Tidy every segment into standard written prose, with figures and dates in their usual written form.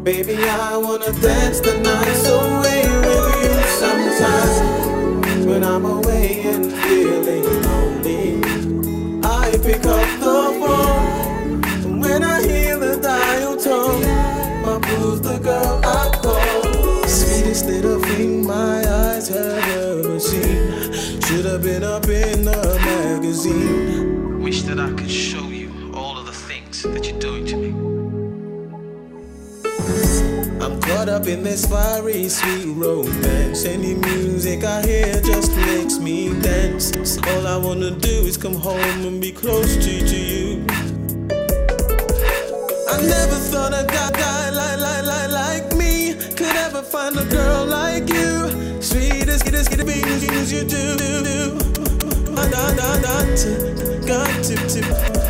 Baby, I wanna dance the night away with you sometimes. When I'm away and feeling lonely, I pick up the phone, and when I hear the dial tone, my blues the girl I call. Sweetest little thing my eyes have ever seen. Should have been up in the magazine. Wish that I could show you all of the things that you're doing to me. I'm caught up in this fiery, sweet romance. Any music I hear just makes me dance. All I wanna do is come home and be close to you. I never thought a guy like me could ever find a girl like you. Sweetest things you do. Got to.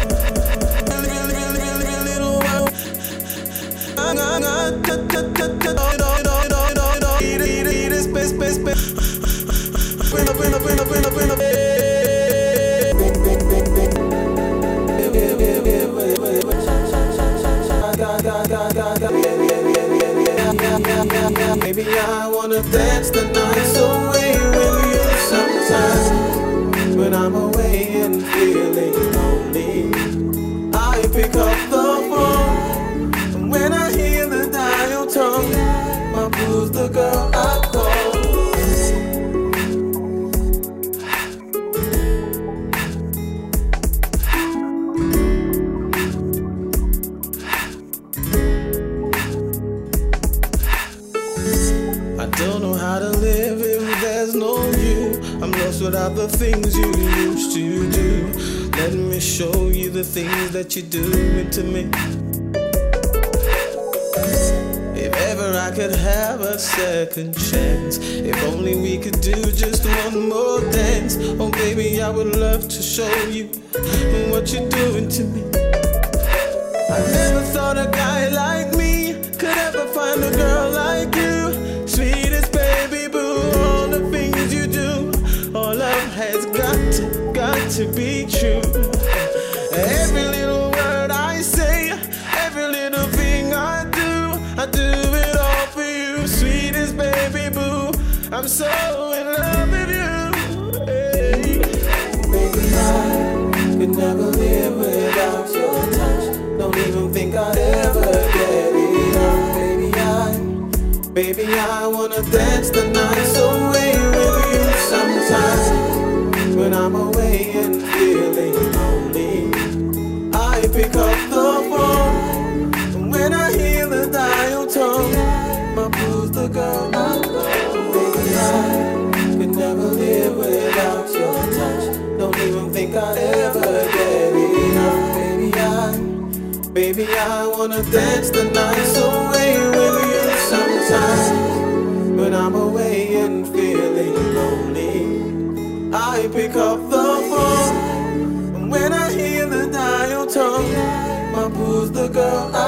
Maybe I wanna dance the night away with you sometimes. When I'm away and feeling lonely, I pick up the phone, and when I hear the dial tone, my blues the girl I call. I don't know how to live if there's no you. I'm lost without the things you used to do. Let me show you the things that you're doing to me. If ever I could have a second chance, if only we could do just one more dance. Oh baby, I would love to show you what you're doing to me. I never thought a guy like me could ever find a girl like you. Sweetest baby boo, all the things you do, all love has got to be true. Every little word I say, every little thing I do it all for you. Sweetest baby boo, I'm so in love with you. Hey. Baby, I could never live without your touch. Don't even think I'd ever get enough. Baby, I wanna dance the night away with you sometimes. When I'm away and feeling lonely, I pick up the phone, and when I hear the dial tone, my blues the girl I call. Baby, I could never live without your touch. Don't even think I'd ever get enough. Baby, I wanna dance the night away with you sometimes. When I'm away and feeling lonely, I pick up the phone, and when I hear the dial tone, my blues the girl